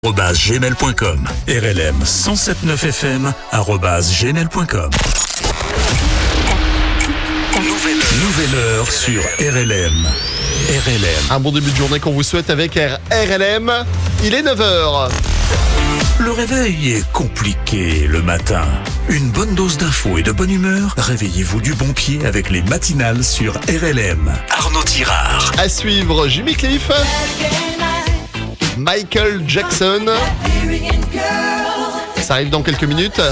@gmail.com. RLM 107.9 FM @gmail.com. Nouvelle heure sur RLM. Un bon début de journée qu'on vous souhaite avec RLM. Il est 9h. Le réveil est compliqué le matin. Une bonne dose d'infos et de bonne humeur. Réveillez-vous du bon pied avec les matinales sur RLM. Arnaud Tirard. À suivre, Jimmy Cliff, Michael Jackson. Ça arrive dans quelques minutes.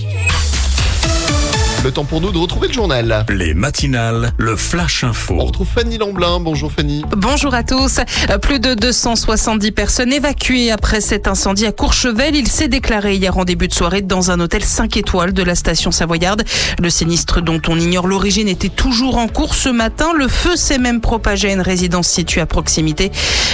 Le temps pour nous de retrouver le journal. Les matinales, le Flash Info. On retrouve Fanny Lamblin. Bonjour Fanny. Bonjour à tous. Plus de 270 personnes évacuées après cet incendie à Courchevel. Il s'est déclaré hier en début de soirée dans un hôtel 5 étoiles de la station Savoyarde. Le sinistre dont on ignore l'origine était toujours en cours ce matin. Le feu s'est même propagé à une résidence située à proximité.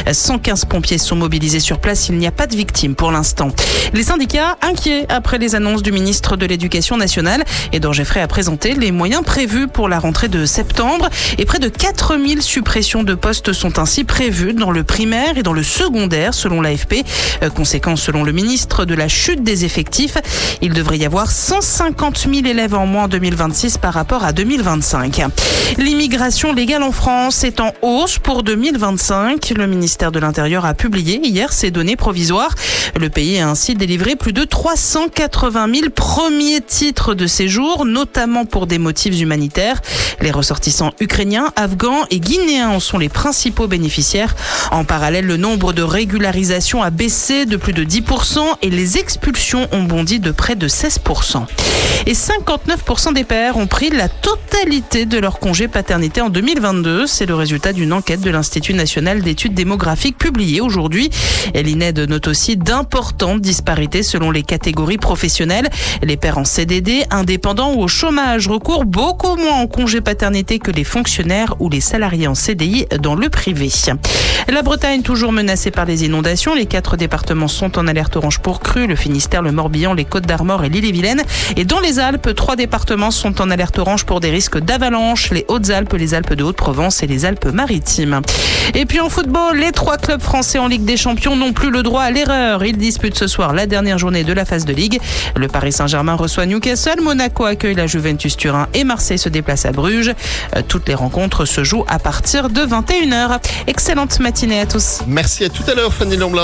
115 pompiers sont mobilisés sur place. Il n'y a pas de victimes pour l'instant. Les syndicats inquiets après les annonces du ministre de l'Éducation nationale. Edouard Geoffrey a présenté les moyens prévus pour la rentrée de septembre et près de 4000 suppressions de postes sont ainsi prévues dans le primaire et dans le secondaire selon l'AFP. Conséquence selon le ministre de la chute des effectifs. Il devrait y avoir 150 000 élèves en moins en 2026 par rapport à 2025. L'immigration légale en France est en hausse pour 2025. Le ministère de l'Intérieur a publié hier ces données provisoires. Le pays a ainsi délivré plus de 380 000 premiers titres de séjour, notamment pour des motifs humanitaires. Les ressortissants ukrainiens, afghans et guinéens en sont les principaux bénéficiaires. En parallèle, le nombre de régularisations a baissé de plus de 10% et les expulsions ont bondi de près de 16%. Et 59% des pères ont pris la totalité de leur congé paternité en 2022. C'est le résultat d'une enquête de l'Institut national d'études démographiques publiée aujourd'hui. Et l'INED note aussi d'importantes disparités selon les catégories professionnelles. Les pères en CDD, indépendants ou au chômage recourent beaucoup moins en congé paternité que les fonctionnaires ou les salariés en CDI dans le privé. La Bretagne toujours menacée par les inondations. Les 4 départements sont en alerte orange pour crue. Le Finistère, le Morbihan, les Côtes-d'Armor et l'Ille-et-Vilaine. Et dans les Alpes, 3 départements sont en alerte orange pour des risques d'avalanche. Les Hautes-Alpes, les Alpes de Haute-Provence et les Alpes-Maritimes. Et puis en football, les 3 clubs français en Ligue des Champions n'ont plus le droit à l'erreur. Ils disputent ce soir la dernière journée de la phase de Ligue. Le Paris Saint-Germain reçoit Newcastle, Monaco accueille la Juventus Turin et Marseille se déplace à Bruges. Toutes les rencontres se jouent à partir de 21h. Excellente matinée à tous. Merci, à tout à l'heure Fanny Lamblin.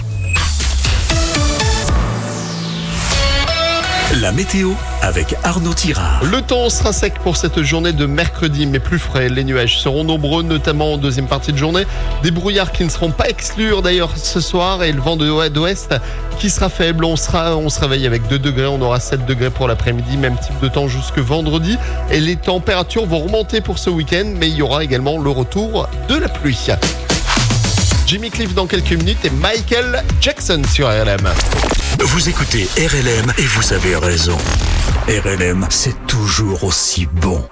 La météo avec Arnaud Tirard. Le temps sera sec pour cette journée de mercredi, mais plus frais. Les nuages seront nombreux, notamment en deuxième partie de journée. Des brouillards qui ne seront pas exclus d'ailleurs ce soir et le vent d'ouest qui sera faible. On se réveille avec 2 degrés, on aura 7 degrés pour l'après-midi, même type de temps jusque vendredi. Et les températures vont remonter pour ce week-end, mais il y aura également le retour de la pluie. Jimmy Cliff dans quelques minutes et Michael Jackson sur RLM. Vous écoutez RLM et vous avez raison. RLM, c'est toujours aussi bon.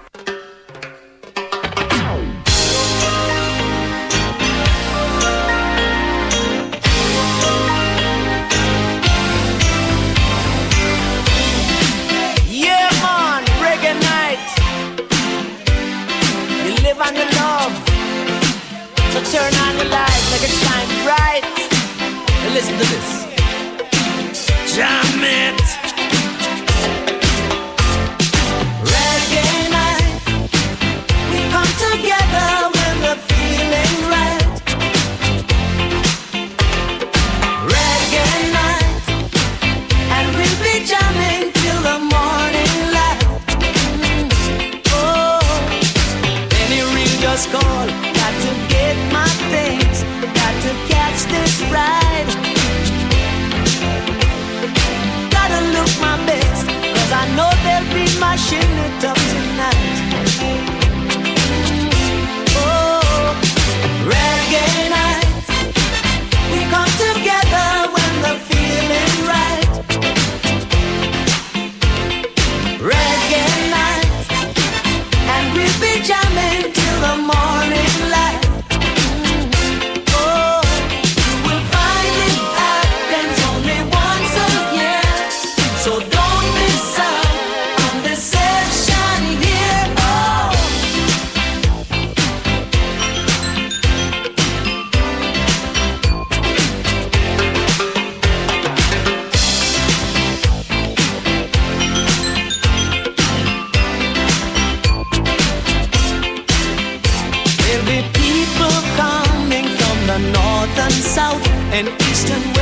Yeah, man, reggae night. You live on your love. So turn on the light, make it shine bright. And listen to this. Jam it. Reggae night. We come together when the feeling's right. Reggae night. And we'll be jamming till the morning light. Oh, any ring just call. Got to get my things. Got to catch this ride. Gotta look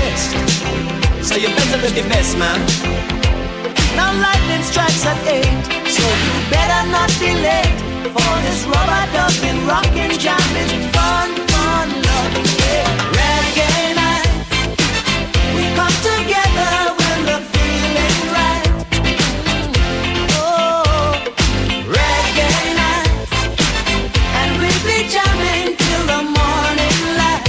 best. So you better live your best, man. Now lightning strikes at 8, so you better not be late for this rubber dubbing, rockin', jamming, fun, loving, yeah. Reggae night, we come together when the feeling right. Oh, reggae night, and we'll be jamming till the morning light.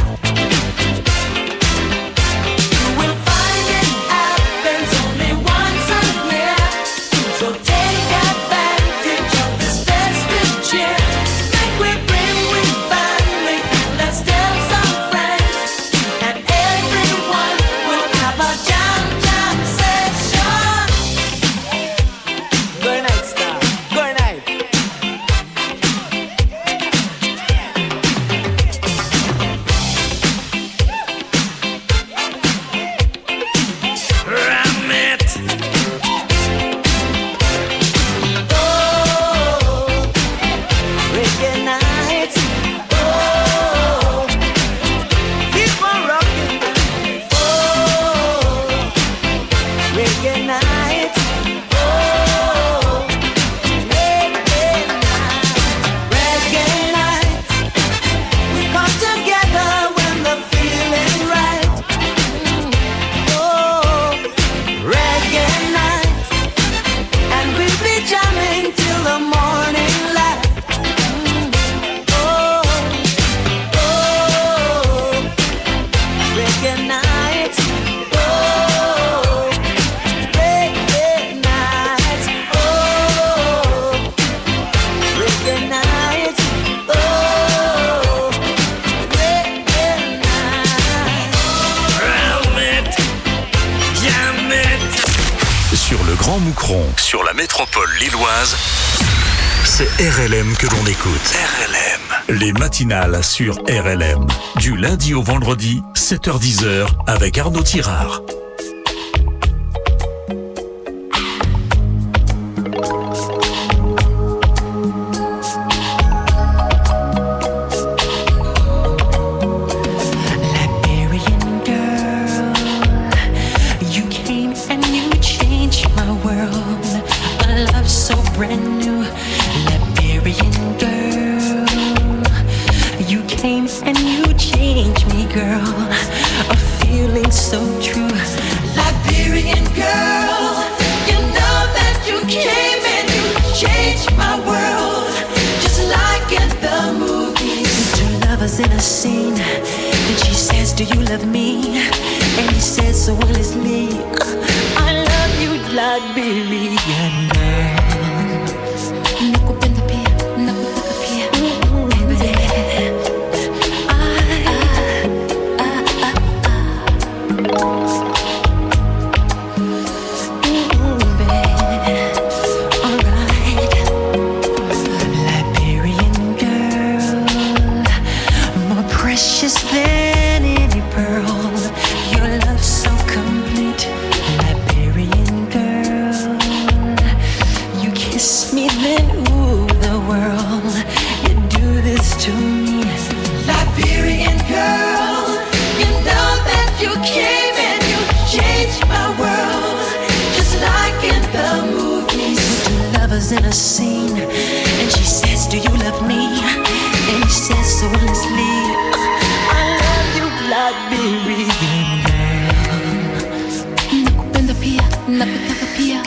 You will find it happens only once a year, so take advantage of this festive cheer. Make we bring with family, let's tell some friends, and everyone will have a jam session. Good night, star. Good night. Ram it. Oh, reggae night. Oh, keep on rocking. Oh, reggae night. Oh, reggae night. Reggae night. We come together when the feeling right. Oh, reggae night, and we'll be jamming till the morning light. Oh, reggae night. Oh, reggae night. Oh, reggae night. Oh, reggae night. Ram it, jam it. Sur le Grand Moucron, sur la métropole lilloise, c'est RLM que l'on écoute. RLM. Les matinales sur RLM. Du lundi au vendredi, 7h-10h, avec Arnaud Tirard. Liberian girl, you came and you changed my world. A love so brand new. Liberian girl, you came and you changed me, girl. A feeling so true. Liberian girl, you know that you came and you changed my world. Just like in the movies. Two lovers in a scene. And she says, do you love me? And he says so honestly, I love you, Liberian girl. Nakupenda pia, nakutaka pia. Liberian girl, more precious than any pearl. Your love so complete. Liberian girl, you kiss me then ooh the world. You do this to me. Liberian girl, you know that you came and you changed my world. Just like in the movies. Two lovers in a scene. And she says, do you love me? And he says so honestly, I love you, Liberian girl. Nakupenda pia, nakutaka pia.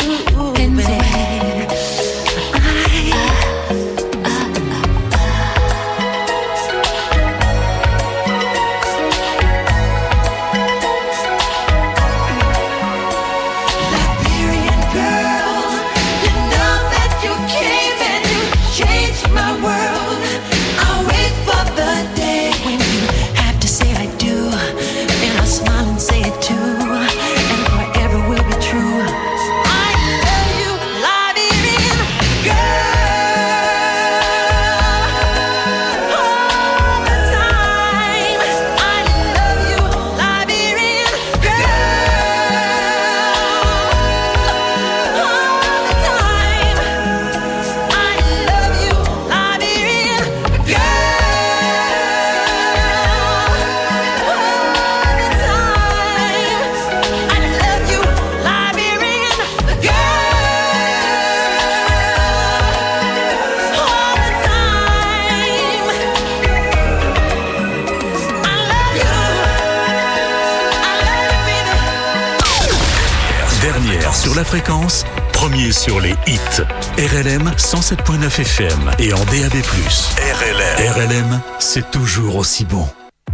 Liberian girl, you know that you came Dernière sur la fréquence, premier sur les hits. RLM 107.9 FM et en DAB+. RLM, c'est toujours aussi bon.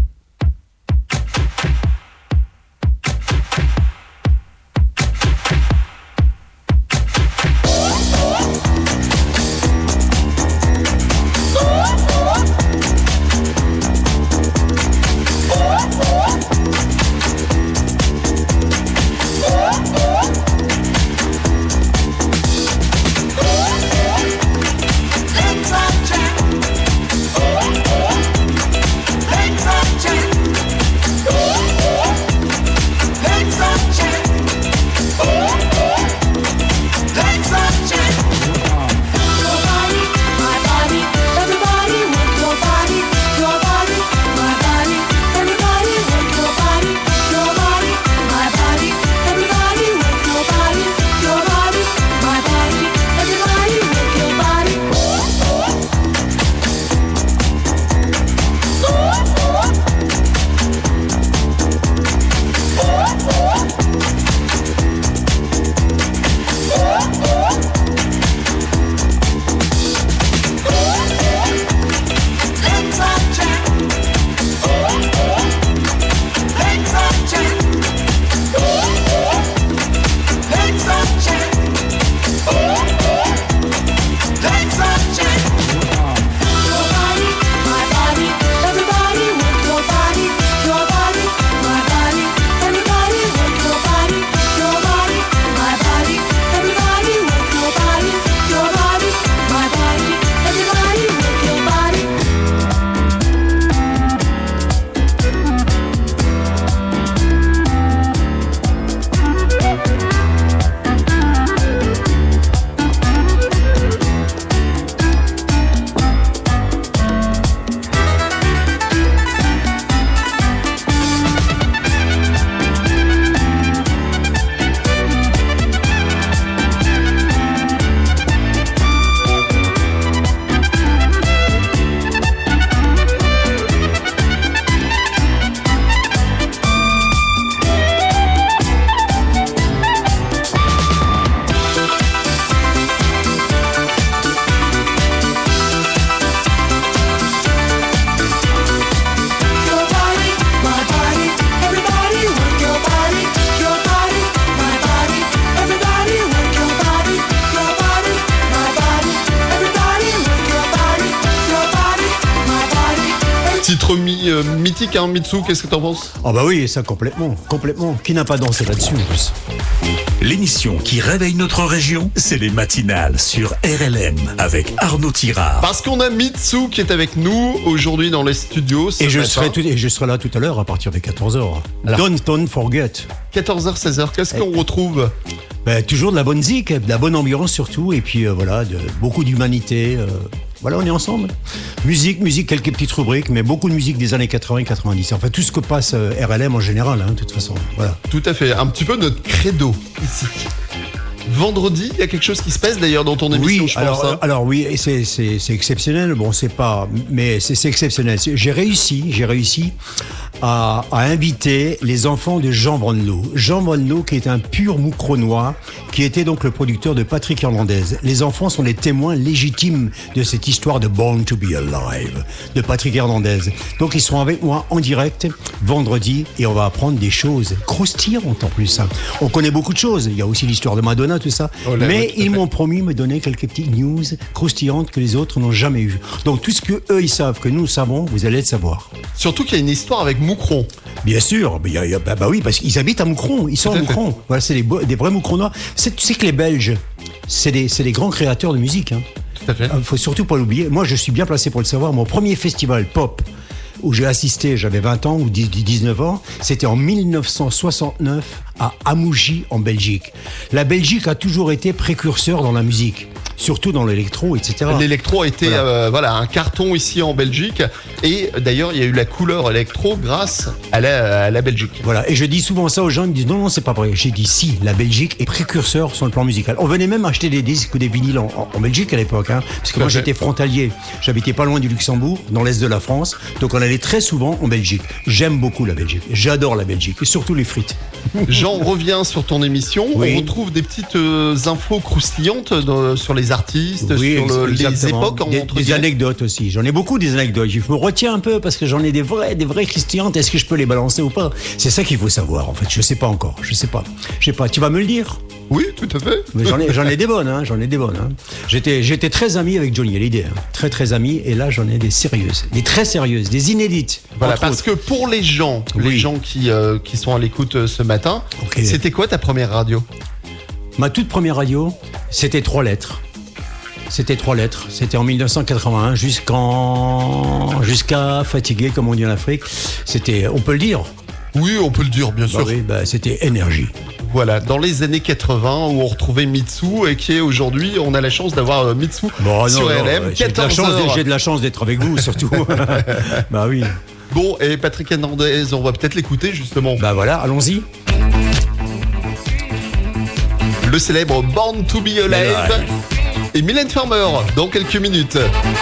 Mythique, hein, Mitsu, qu'est-ce que t'en penses? Oh bah oui, ça complètement. Qui n'a pas dansé là-dessus en plus? L'émission qui réveille notre région, c'est les matinales sur RLM avec Arnaud Tirard. Parce qu'on a Mitsu qui est avec nous aujourd'hui dans les studios. Et je serai là tout à l'heure à partir de 14h. Don't forget. 14h, 16h, qu'est-ce qu'on retrouve? Toujours de la bonne zik, de la bonne ambiance surtout, et puis beaucoup d'humanité. Voilà, on est ensemble. Musique, quelques petites rubriques, mais beaucoup de musique des années 80 et 90. Enfin, tout ce que passe RLM en général, de toute façon. Voilà. Tout à fait. Un petit peu notre credo ici. Vendredi, il y a quelque chose qui se passe d'ailleurs dans ton émission, oui, je pense. Alors oui, et c'est exceptionnel. Bon, c'est pas, mais c'est exceptionnel. J'ai réussi à inviter les enfants de Jean Brunelot. Jean Brunelot, qui est un pur moucronois, qui était donc le producteur de Patrick Hernandez. Les enfants sont les témoins légitimes de cette histoire de Born to be Alive de Patrick Hernandez. Donc ils sont avec moi en direct vendredi et on va apprendre des choses croustillantes en plus. On connaît beaucoup de choses. Il y a aussi l'histoire de Madonna, tout ça. Mais ils m'ont promis me donner quelques petites news croustillantes que les autres n'ont jamais eues. Donc tout ce que eux ils savent, que nous savons, vous allez le savoir. Surtout qu'il y a une histoire avec Moucron. Bien sûr, oui, parce qu'ils habitent à Moucron, ils sont à Moucron. Voilà, c'est des vrais Moucronois. Tu sais que les Belges, c'est des grands créateurs de musique. Tout à fait. Faut surtout pas l'oublier. Moi, je suis bien placé pour le savoir. Mon premier festival pop où j'ai assisté, j'avais 20 ans ou 19 ans, c'était en 1969 à Amougy en Belgique. La Belgique a toujours été précurseur dans la musique. surtout dans l'électro, etc. L'électro a été Voilà. un carton ici en Belgique. Et d'ailleurs, il y a eu la couleur électro grâce à la Belgique. Voilà, et je dis souvent ça aux gens, ils me disent non, c'est pas vrai. J'ai dit si, la Belgique est précurseur sur le plan musical. On venait même acheter des disques ou des vinyles en Belgique à l'époque, hein, parce que moi j'étais frontalier. J'habitais pas loin du Luxembourg, dans l'est de la France, donc on allait très souvent en Belgique. J'aime beaucoup la Belgique, j'adore la Belgique, et surtout les frites. Jean, revient sur ton émission. Oui. On retrouve des petites infos croustillantes sur les artistes, Oui, sur les exactement. époques. Des anecdotes aussi. J'en ai beaucoup des anecdotes. Je me retiens un peu parce que j'en ai des vraies croustillantes. Est-ce que je peux les balancer ou pas? C'est ça qu'il faut savoir en fait. Je sais pas encore. Je sais pas. Tu vas me le dire? Oui, tout à fait. Mais j'en ai des bonnes, hein. J'étais très ami avec Johnny Hallyday, hein. Très ami. Et là, j'en ai des sérieuses, des très sérieuses, des inédites. Voilà, entre parce autres. que pour les gens qui sont à l'écoute ce matin, Ok. c'était quoi ta première radio? Ma toute première radio, c'était 3 lettres. C'était en 1981 jusqu'à Fatigué, comme on dit en Afrique. C'était, on peut le dire. Oui, on peut le dire, bien sûr. Oui, c'était Énergie. Voilà, dans les années 80 où on retrouvait Mitsu et qui est aujourd'hui, on a la chance d'avoir Mitsu sur RLM. J'ai de la chance d'être avec vous, surtout. Bah oui. Bon, et Patrick Hernandez, on va peut-être l'écouter justement. Bah voilà, allons-y. Le célèbre Born to be Alive et Mylène Farmer dans quelques minutes.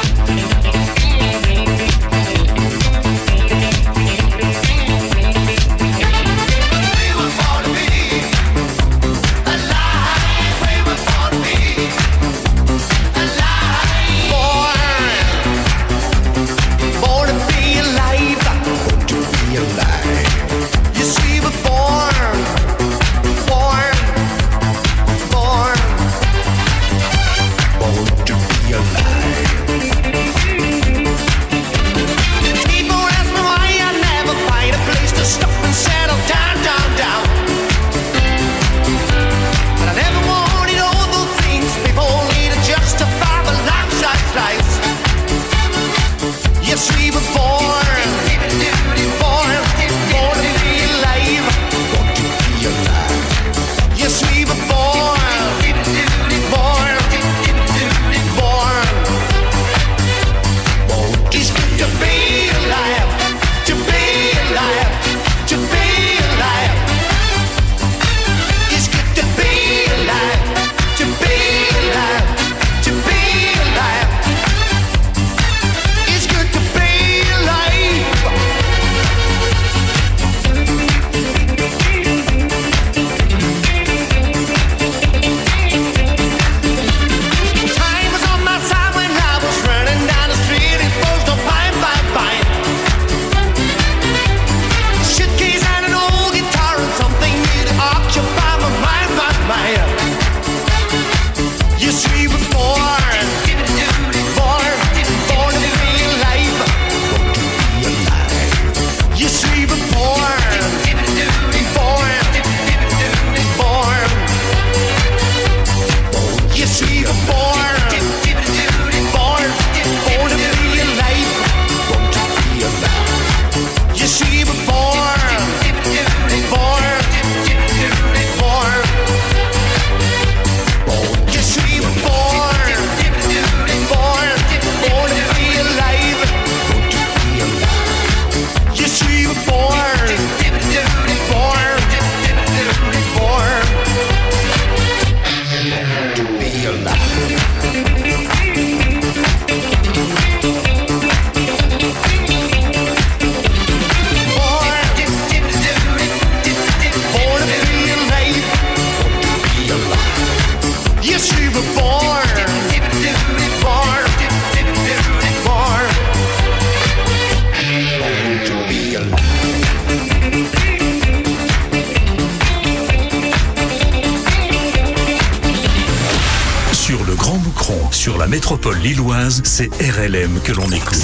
Sur la métropole lilloise, c'est RLM que l'on écoute.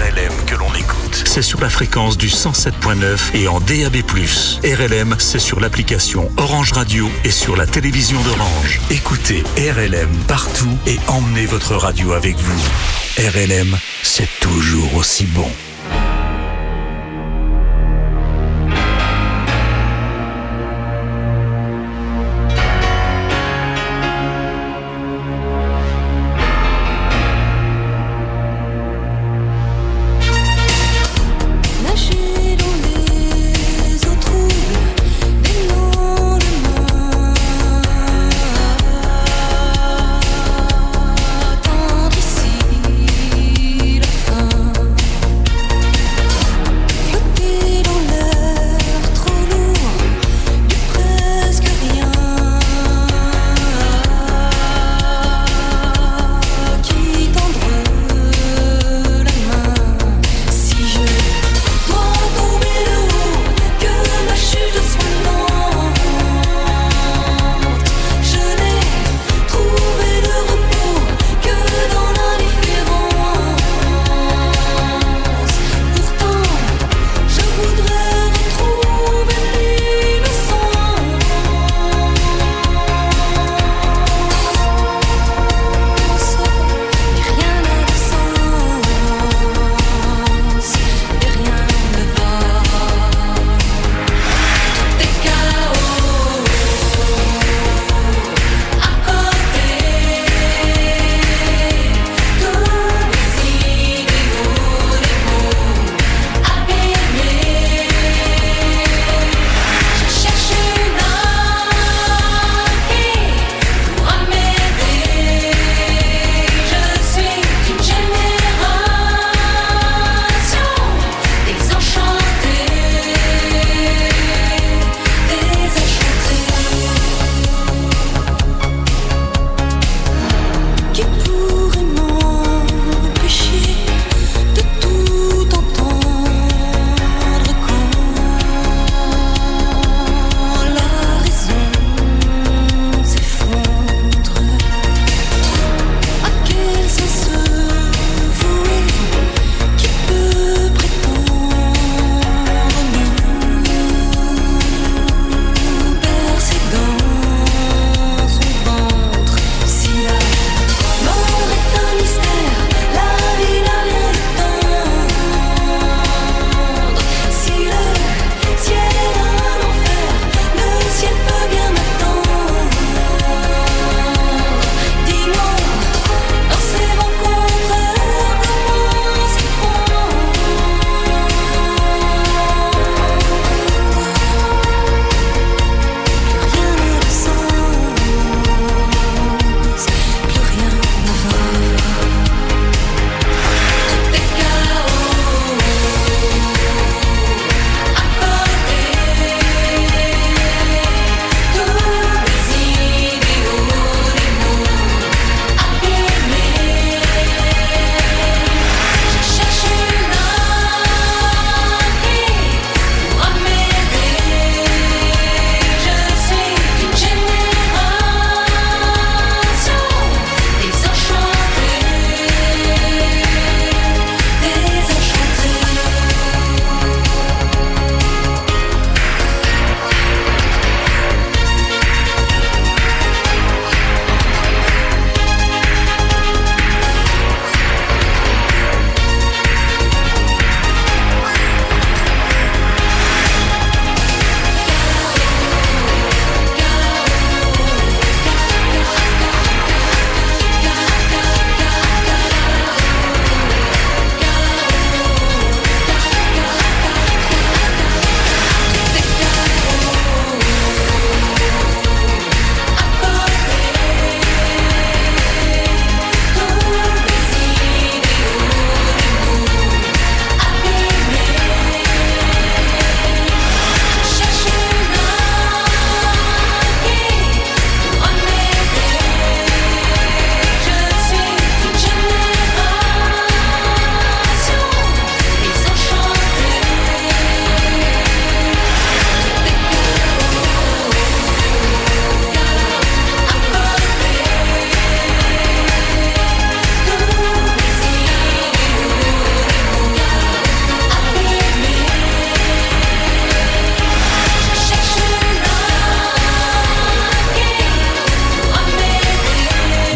C'est sur la fréquence du 107.9 et en DAB+. RLM, c'est sur l'application Orange Radio et sur la télévision d'Orange. Écoutez RLM partout et emmenez votre radio avec vous. RLM, c'est toujours aussi bon.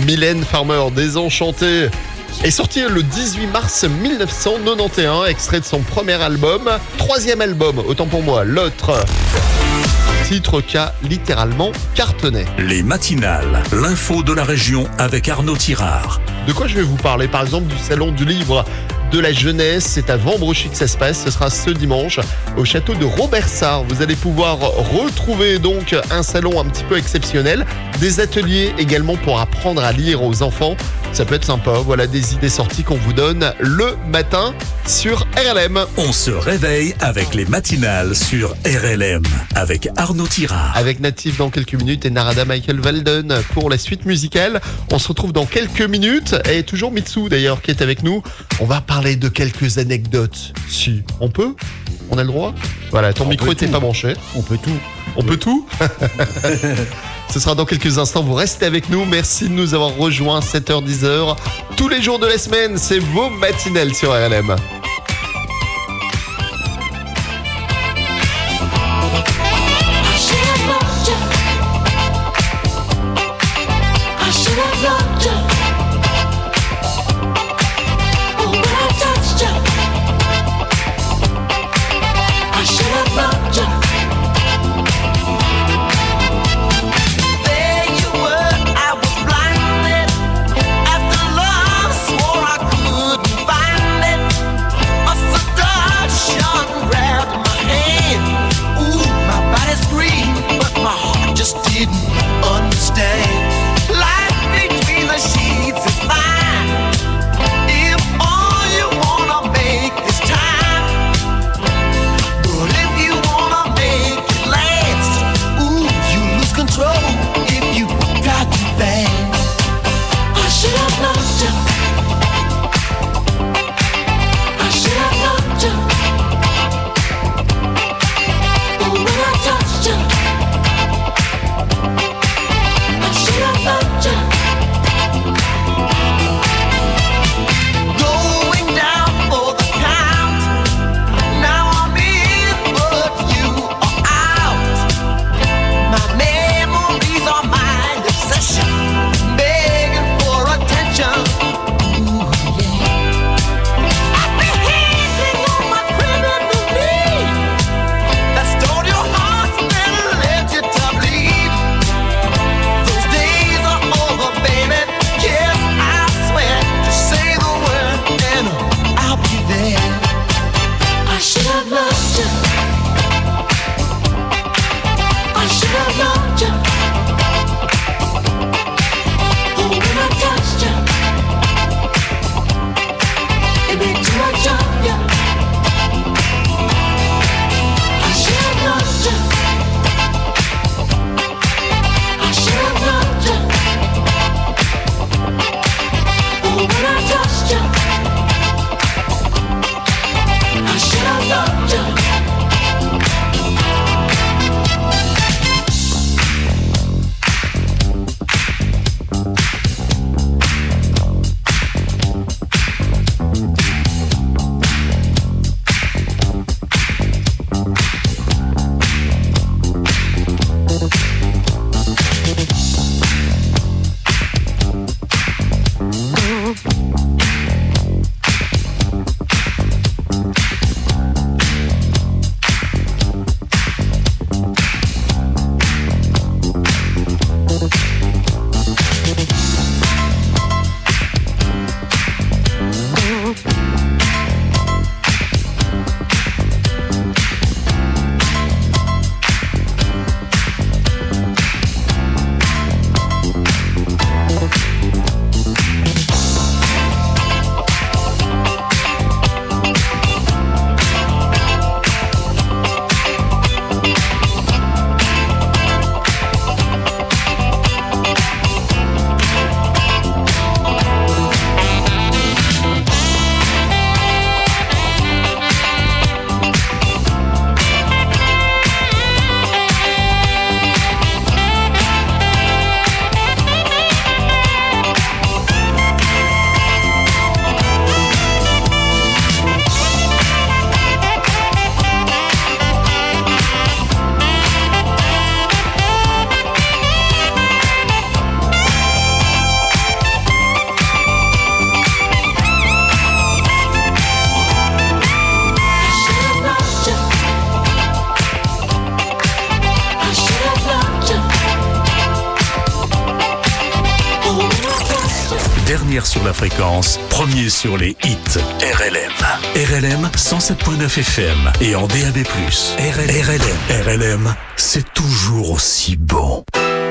Mylène Farmer, Désenchantée, est sorti le 18 mars 1991, extrait de son premier album, troisième album, autant pour moi, l'autre. Titre qui a littéralement cartonné. Les matinales, l'info de la région avec Arnaud Tirard. De quoi je vais vous parler? Par exemple, du salon du livre de la jeunesse. C'est à Vambrochy que ça se passe. Ce sera ce dimanche au château de Robertsart. Vous allez pouvoir retrouver donc un salon un petit peu exceptionnel. Des ateliers également pour apprendre à lire aux enfants. Ça peut être sympa. Voilà des idées sorties qu'on vous donne le matin sur RLM. On se réveille avec les matinales sur RLM avec Arnaud Tirard. Avec Natif dans quelques minutes et Narada Michael Walden pour la suite musicale. On se retrouve dans quelques minutes et toujours Mitsu d'ailleurs qui est avec nous. On va parler de quelques anecdotes. Si on peut, on a le droit. Voilà, ton micro n'était pas branché. On peut tout. On peut tout. Ce sera dans quelques instants. Vous restez avec nous. Merci de nous avoir rejoints 7h-10h. Tous les jours de la semaine, c'est vos matinales sur RLM. dernière sur la fréquence, premier sur les hits. RLM 107.9 FM et en DAB+. RLM, c'est toujours aussi bon.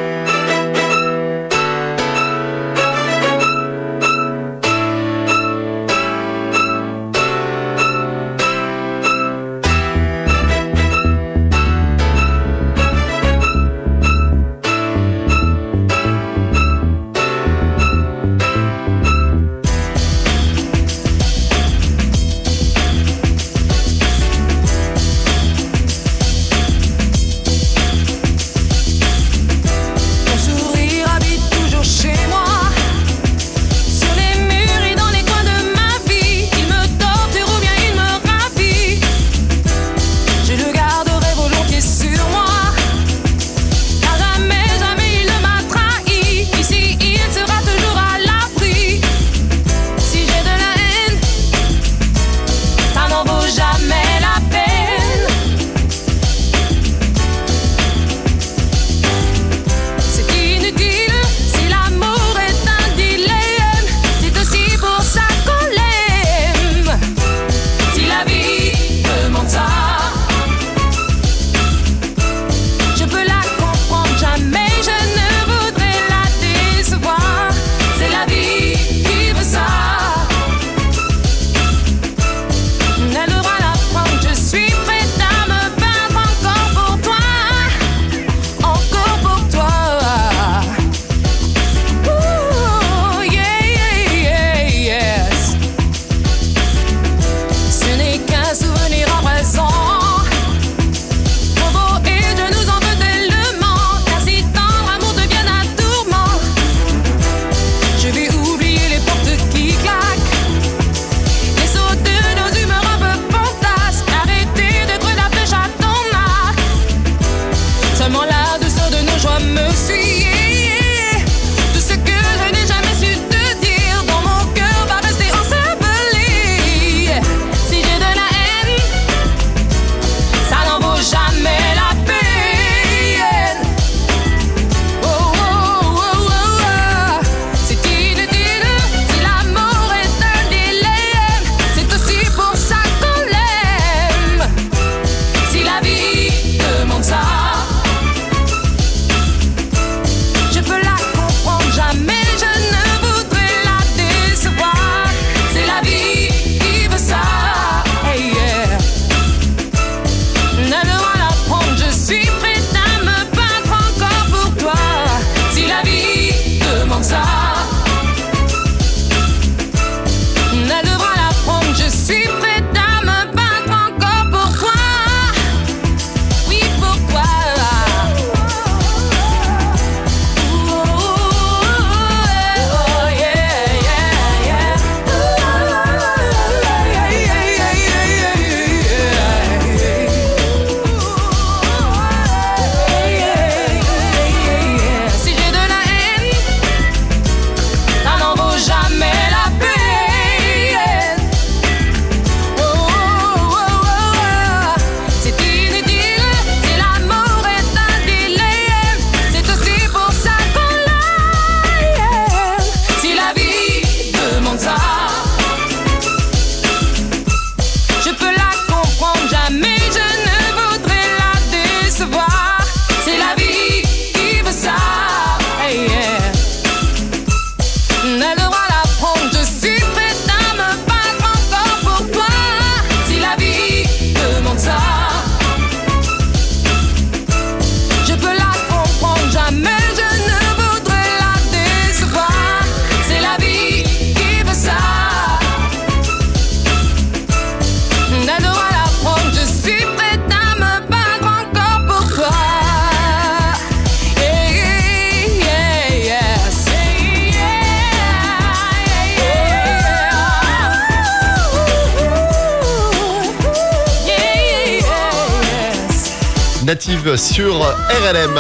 Native sur RLM.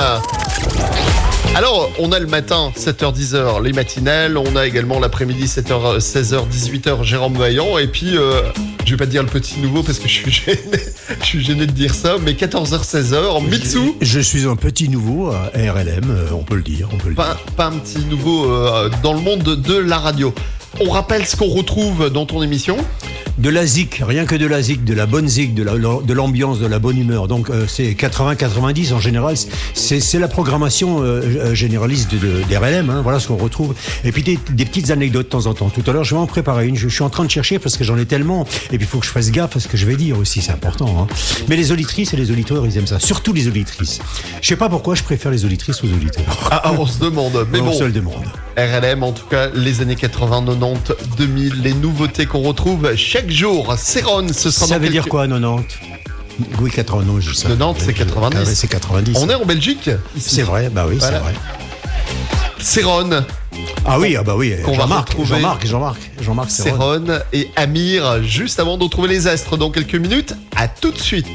Alors, on a le matin, 7h-10h, les matinales. On a également l'après-midi, 7h, 16h, 18h, Jérôme Vaillant. Et puis, Je vais pas dire le petit nouveau parce que je suis gêné de dire ça, mais 14h-16h, Mitsou. Je suis un petit nouveau à RLM, on peut le dire. Pas un petit nouveau dans le monde de la radio. On rappelle ce qu'on retrouve dans ton émission. De la zik, rien que de la zik, de la bonne zik, de l'ambiance, de la bonne humeur. Donc c'est 80-90 en général. C'est la programmation généraliste d'RLM. Hein, voilà ce qu'on retrouve. Et puis des petites anecdotes de temps en temps. Tout à l'heure, je vais en préparer une. Je suis en train de chercher parce que j'en ai tellement. Et puis il faut que je fasse gaffe à ce que je vais dire aussi. C'est important. Hein. Mais les auditrices et les auditeurs, ils aiment ça. Surtout les auditrices. Je sais pas pourquoi je préfère les auditrices aux auditeurs. Ah, on se demande. Mais on se le demande. RLM, en tout cas, les années 80, 90, 2000, les nouveautés qu'on retrouve chaque jour. Céron, ce sera ça veut dire quoi, 90? Oui, 90, je sais. 90, c'est 90. Ah, c'est 90. On est en Belgique ici. C'est vrai, bah oui, voilà. C'est vrai. Céron. Ah oui, ah bah oui. Jean-Marc Céron et Amir, juste avant de retrouver les astres dans quelques minutes. À tout de suite.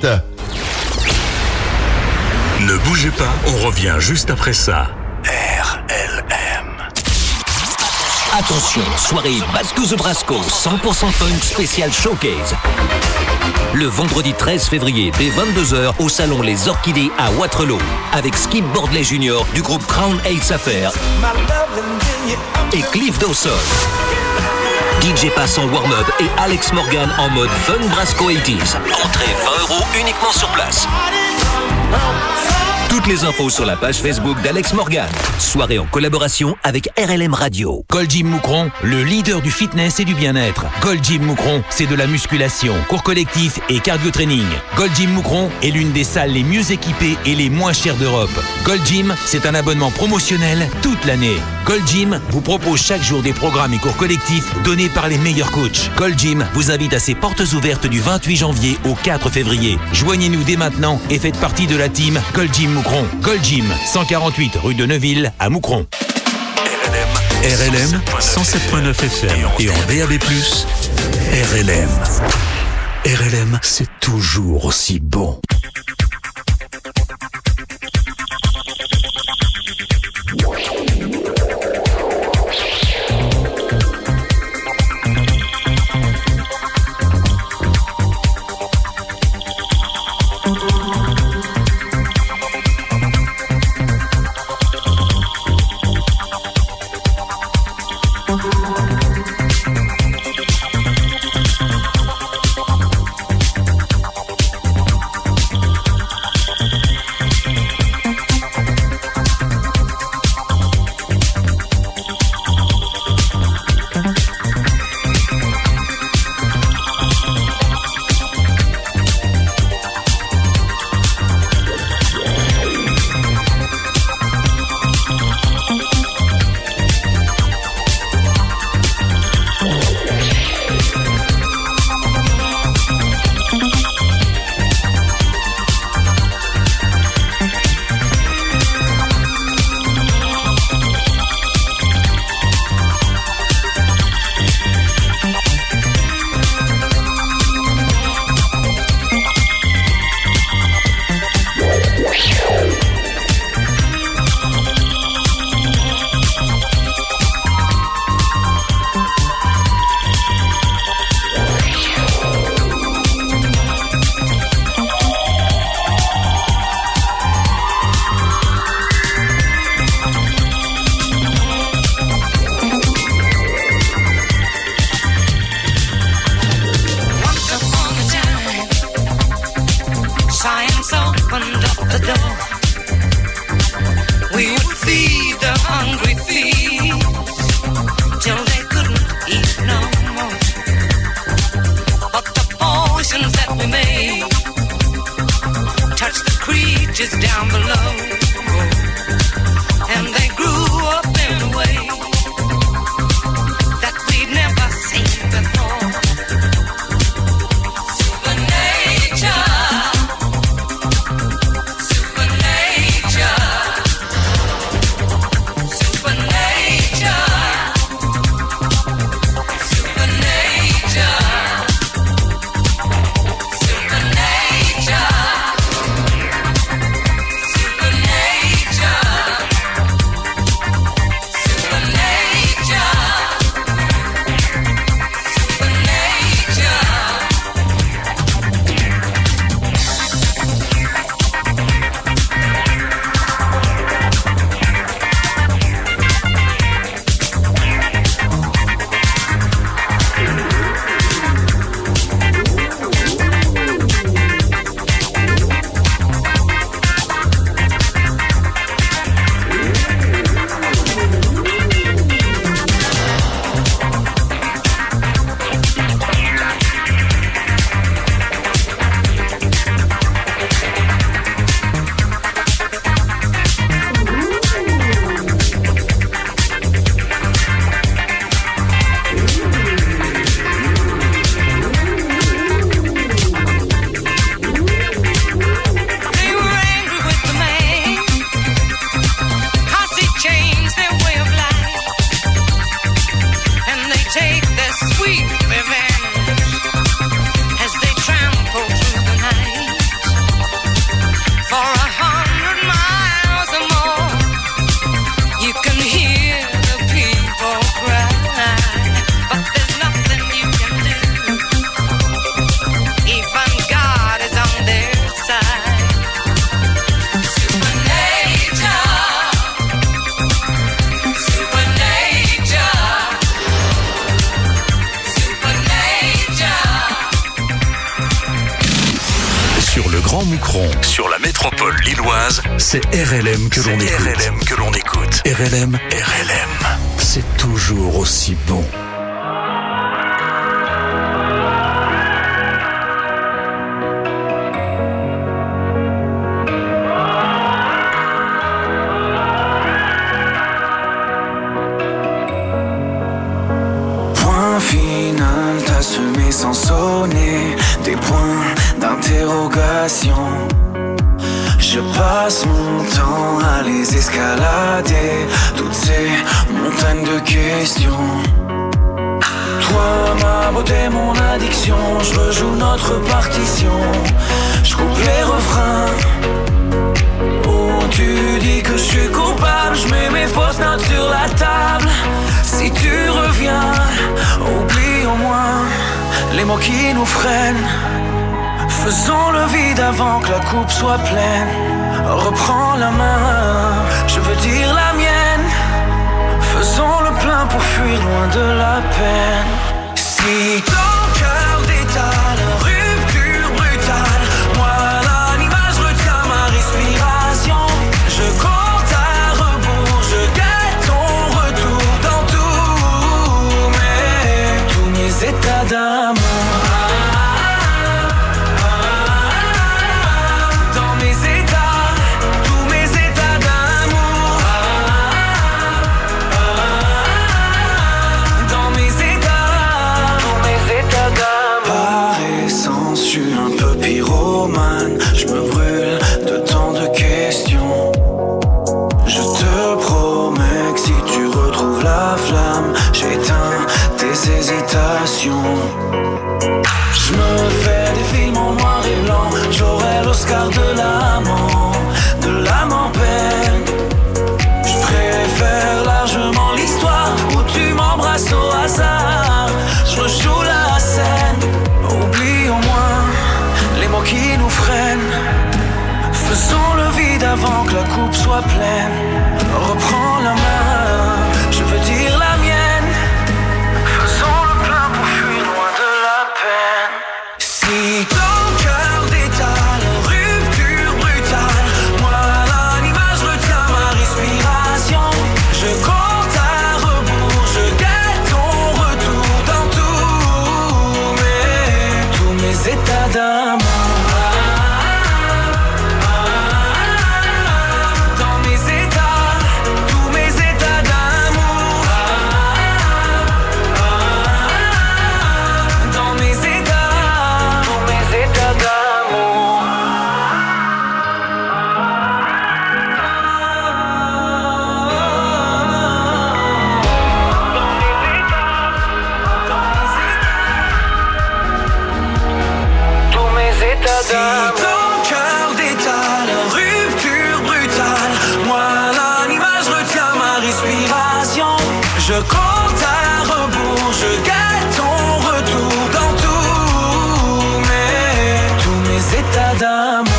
Ne bougez pas, on revient juste après ça. RLM. Attention, soirée Back to the Brasco, 100% fun spécial showcase. Le vendredi 13 février, dès 22h, au salon Les Orchidées à Waterloo, avec Skip Bordley Jr. du groupe Crown Heights Affair et Cliff Dawson. DJ Pass en warm-up et Alex Morgan en mode Fun Brasco 80s. Entrée 20 € uniquement sur place. Toutes les infos sur la page Facebook d'Alex Morgan. Soirée en collaboration avec RLM Radio. Gold Gym Moucron, le leader du fitness et du bien-être. Gold Gym Moucron, c'est de la musculation, cours collectif et cardio training. Gold Gym Moucron est l'une des salles les mieux équipées et les moins chères d'Europe. Gold Gym, c'est un abonnement promotionnel toute l'année. Gold Gym vous propose chaque jour des programmes et cours collectifs donnés par les meilleurs coachs. Gold Gym vous invite à ses portes ouvertes du 28 janvier au 4 février. Joignez-nous dès maintenant et faites partie de la team Gold Gym Moucron. Gold Gym, 148 rue de Neuville à Moucron. RLM 107.9 FM et en DAB+, RLM. RLM, c'est toujours aussi bon. Moucron. Sur la métropole lilloise, c'est RLM que l'on écoute. RLM, c'est toujours aussi bon. Final, t'as semé sans sonner des points d'interrogation. Je passe mon temps à les escalader, toutes ces montagnes de questions. Toi, ma beauté, mon addiction, je rejoue notre partition. Je coupe les refrains où tu dis que je suis coupable. Je mets mes fausses notes sur la table. Si tu reviens, oublie au moins les mots qui nous freinent. Faisons le vide avant que la coupe soit pleine. Reprends la main, je veux dire la mienne. Faisons le plein pour fuir loin de la peine. Si ton cœur détale, rupture brutale, moi l'animal, je retiens ma respiration. Je compte à rebours, je guette ton retour dans tous mes états d'amour. Je me brûle de tant de questions. Je te promets que si tu retrouves la flamme, j'éteins tes hésitations. Je me fais des films en noir et blanc. J'aurai l'Oscar de l'âme en peine. Je préfère largement l'histoire où tu m'embrasses au hasard. Je rejoue la scène. Oublie au moins les mots qui nous freinent. Faisons le vide avant que la coupe soit pleine. Reprends la main, je veux dire la mienne. Faisons le plein pour fuir loin de la peine. Si ton cœur détale, rupture brutale, moi l'animal, je retiens ma respiration. Je compte à rebours, je guette ton retour dans tous mes états d'amour. Si ton cœur détale, rupture brutale, moi l'animal, je retiens ma respiration. Je compte à rebours, je guette ton retour dans tous mes états d'amour.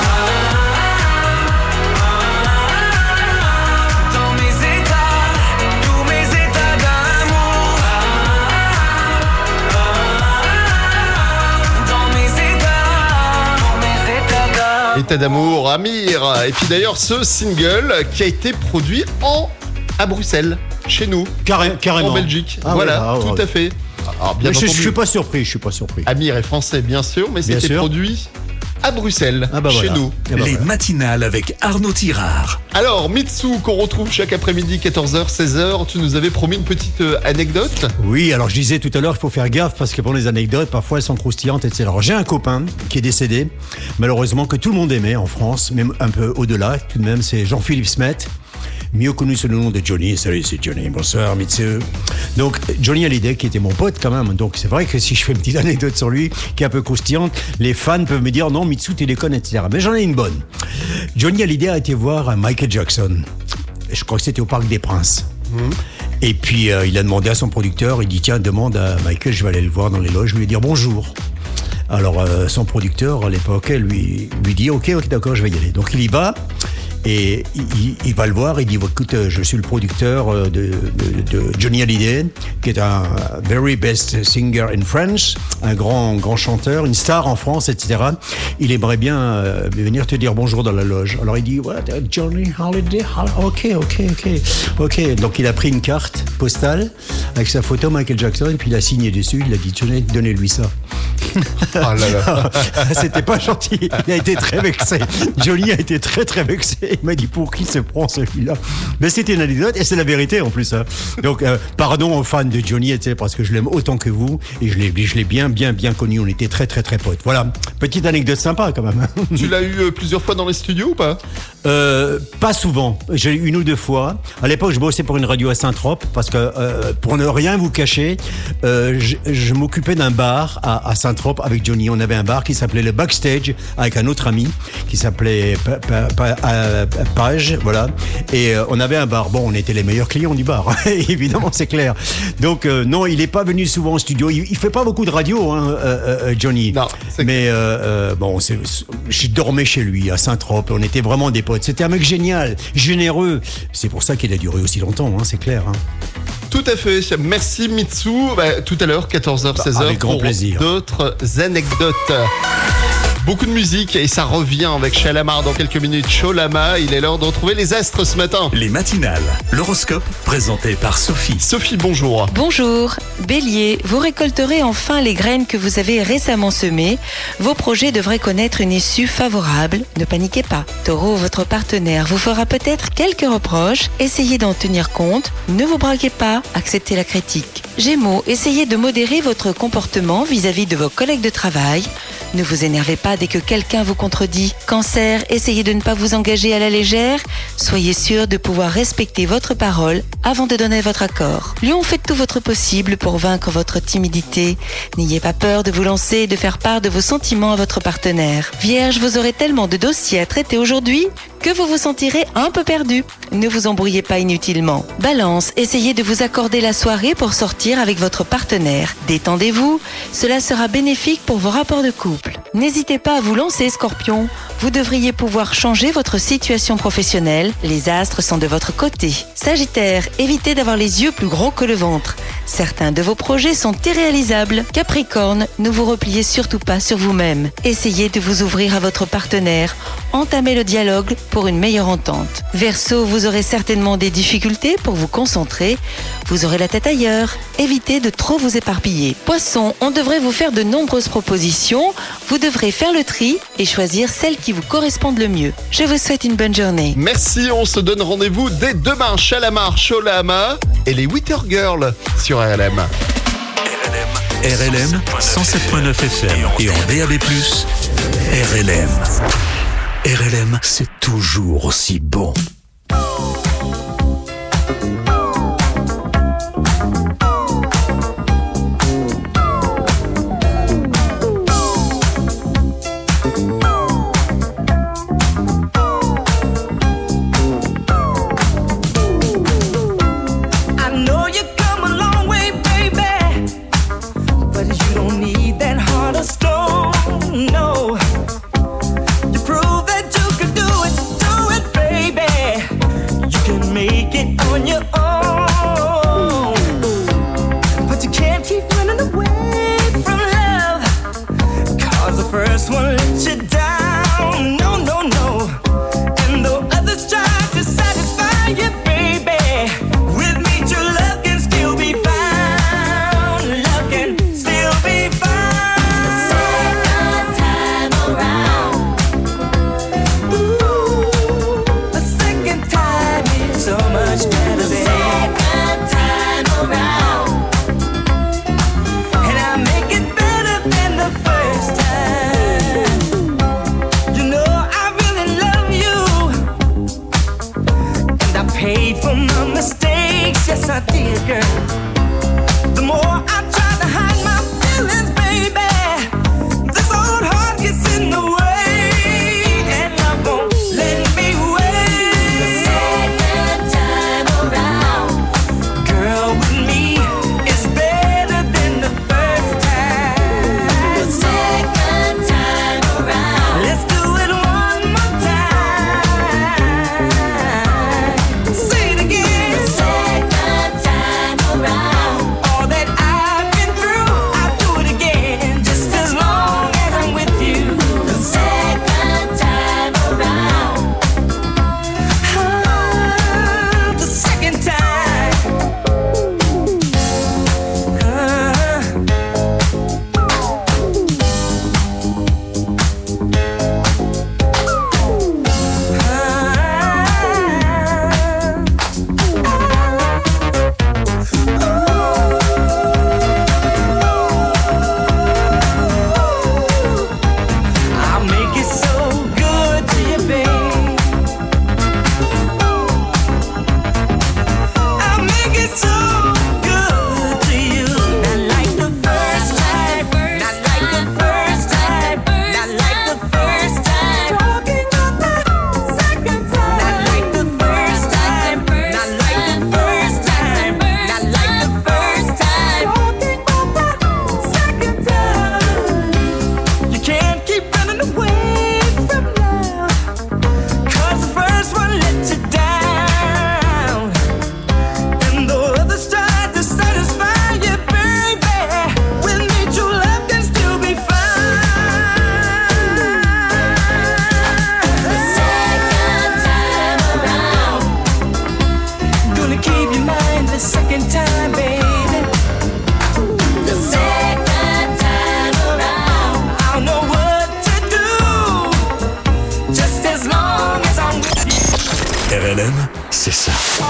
État d'amour, Amir. Et puis d'ailleurs, ce single qui a été produit à Bruxelles, chez nous, carrément, en Belgique. Ah voilà, ouais, tout à fait. Alors, bien je entendu, suis pas surpris. Amir est français, bien sûr, mais Bien c'était sûr. produit à Bruxelles, chez nous. Les matinales avec Arnaud Tirard. Alors, Mitsou, qu'on retrouve chaque après-midi, 14h, 16h, tu nous avais promis une petite anecdote. Oui, alors je disais tout à l'heure, il faut faire gaffe parce que pour les anecdotes, parfois elles sont croustillantes, etc. Alors j'ai un copain qui est décédé, malheureusement, que tout le monde aimait en France, même un peu au-delà, tout de même, c'est Jean-Philippe Smet, mieux connu sous le nom de Johnny. Salut, c'est Johnny, bonsoir Mitsou. Donc Johnny Hallyday, qui était mon pote quand même, donc c'est vrai que si je fais une petite anecdote sur lui, qui est un peu croustillante, les fans peuvent me dire non, Mitsou, tu déconnes, etc. Mais j'en ai une bonne. Johnny Hallyday a été voir Michael Jackson. Je crois que c'était au Parc des Princes. Et puis il a demandé à son producteur, il dit tiens, demande à Michael, je vais aller le voir dans les loges, je vais lui dire bonjour. Alors son producteur à l'époque lui dit ok d'accord, je vais y aller. Donc il y va Et il va le voir, il dit, écoute, je suis le producteur de Johnny Hallyday, qui est un very best singer in France, un grand chanteur, une star en France, etc. Il aimerait bien venir te dire bonjour dans la loge. Alors il dit, what, Johnny Hallyday? Ok. Donc il a pris une carte postale avec sa photo Michael Jackson, et puis il a signé dessus, il a dit, Johnny, donnez-lui ça. Oh là là. C'était pas gentil. Il a été très vexé. Johnny a été très très vexé. Il m'a dit, pour qui se prend celui-là? Mais c'était une anecdote et c'est la vérité en plus. Hein. Donc pardon aux fans de Johnny, parce que je l'aime autant que vous et je l'ai bien connu. On était très très très potes. Voilà, petite anecdote sympa quand même. Tu l'as eu plusieurs fois dans les studios ou pas? Pas souvent. J'ai eu une ou deux fois. À l'époque, je bossais pour une radio à Saint-Trope parce que pour ne rien vous cacher, je m'occupais d'un bar à Saint-Trope avec Johnny. On avait un bar qui s'appelait le Backstage avec un autre ami qui s'appelait Page, voilà. Et on avait un bar. Bon, on était les meilleurs clients du bar, évidemment, c'est clair. Donc non, il est pas venu souvent au studio. Il fait pas beaucoup de radio, hein, Johnny. Non. Mais bon, je dormais chez lui à Saint-Trope. On était vraiment des potes. C'était un mec génial, généreux. C'est pour ça qu'il a duré aussi longtemps, hein, c'est clair. Hein. Tout à fait. Merci Mitsu. Tout à l'heure, 14h, 16h. Avec grand plaisir. D'autres anecdotes. Beaucoup de musique et ça revient avec Chalamar dans quelques minutes. Cholama, il est l'heure de retrouver les astres ce matin. Les matinales. L'horoscope présenté par Sophie. Sophie, bonjour. Bonjour. Bélier, vous récolterez enfin les graines que vous avez récemment semées. Vos projets devraient connaître une issue favorable. Ne paniquez pas. Taureau, votre partenaire vous fera peut-être quelques reproches. Essayez d'en tenir compte. Ne vous braquez pas. Acceptez la critique. Gémeaux, essayez de modérer votre comportement vis-à-vis de vos collègues de travail. Ne vous énervez pas dès que quelqu'un vous contredit. Cancer, essayez de ne pas vous engager à la légère. Soyez sûr de pouvoir respecter votre parole avant de donner votre accord. Lion, faites tout votre possible pour vaincre votre timidité. N'ayez pas peur de vous lancer et de faire part de vos sentiments à votre partenaire. Vierge, vous aurez tellement de dossiers à traiter aujourd'hui que vous vous sentirez un peu perdu. Ne vous embrouillez pas inutilement. Balance, essayez de vous accorder la soirée pour sortir avec votre partenaire. Détendez-vous, cela sera bénéfique pour vos rapports de couple. N'hésitez pas à vous lancer, Scorpion. Vous devriez pouvoir changer votre situation professionnelle. Les astres sont de votre côté. Sagittaire, évitez d'avoir les yeux plus gros que le ventre. Certains de vos projets sont irréalisables. Capricorne, ne vous repliez surtout pas sur vous-même. Essayez de vous ouvrir à votre partenaire. Entamez le dialogue pour une meilleure entente. Verseau, vous aurez certainement des difficultés pour vous concentrer. Vous aurez la tête ailleurs. Évitez de trop vous éparpiller. Poisson, on devrait vous faire de nombreuses propositions. Vous devrez faire le tri et choisir celles qui vous correspondent le mieux. Je vous souhaite une bonne journée. Merci, on se donne rendez-vous dès demain. Chalamar, Cholama et les Wither Girls sur RLM. RLM 107.9 FM et en DAB+, RLM. RLM, c'est toujours aussi bon. second time, baby. The second time around, I don't know what to do. Just as long as I'm with you. RLM, c'est ça.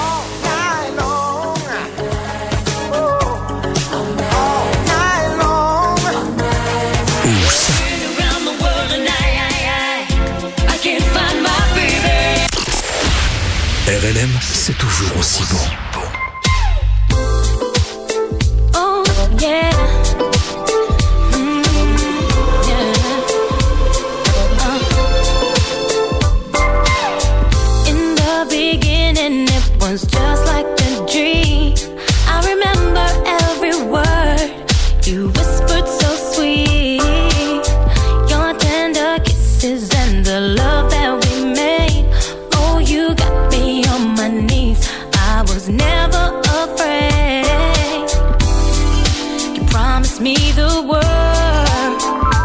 RLM, c'est toujours aussi bon. Oh yeah. In the beginning, it was just like a dream. I remember every word you whispered so sweet. Your tender kisses and the love that we made. Oh, you got me on my knees. I was never afraid. You promised me the world.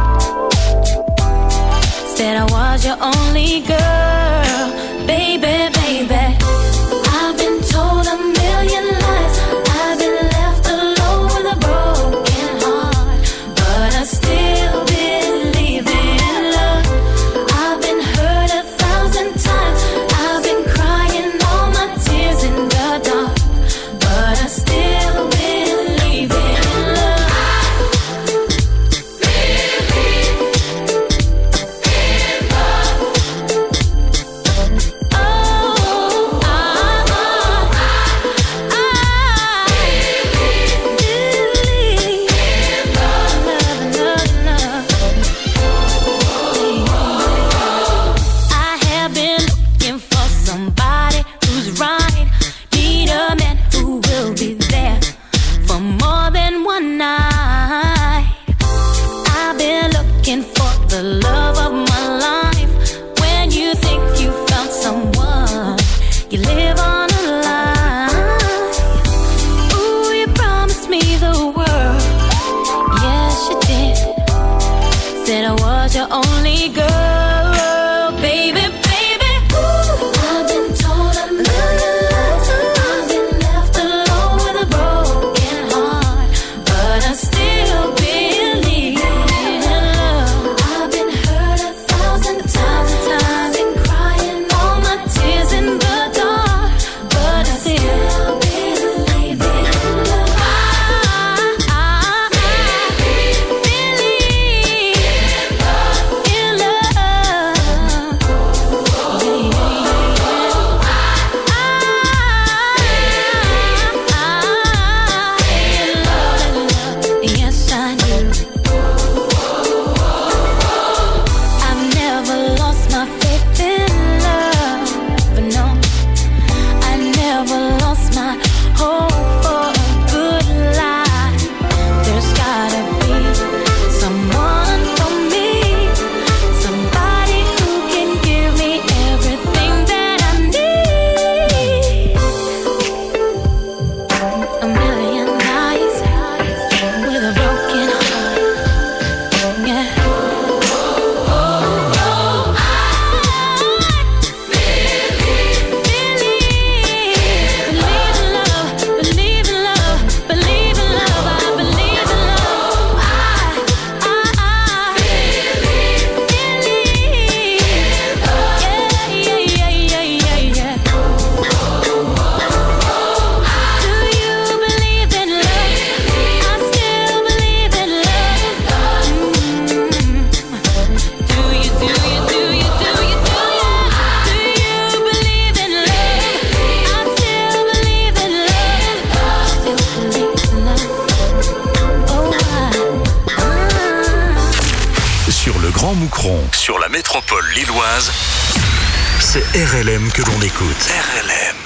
Said I was your only girl. Baby, baby. I've been told a million lies. I've been left alone with a broken heart. But I still believe in love. I've been hurt 1,000 times. I've been crying all my tears in the dark. But I still believe in love. I have been looking for somebody who's right. Need a man who will be there for more than one night. I've been looking for the love of my life. When you think you found someone, you live on a lie. Ooh, you promised me the world. Yes, you did. Said I was your only girl, baby, baby. Ooh, I've been told a million lies. I've been left alone with a broken heart, but I still believe in love. I've been hurt 1,000 times. I've been crying all my tears in the dark, but I still believe in love. I believe in love. Yes, I do. I've never lost my faith in love, but no, I never lost my hope for a good life. There's gotta be someone for me, somebody who can give me everything that I need. A million nights with a broken heart, yeah. Sur le Grand Moucron, sur la métropole lilloise, c'est RLM que l'on écoute. RLM.